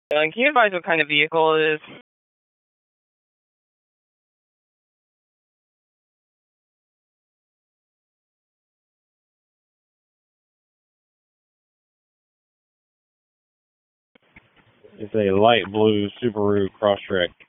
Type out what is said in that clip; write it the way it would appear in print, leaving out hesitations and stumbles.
Can you advise what kind of vehicle it is? It's a light blue Subaru Crosstrek.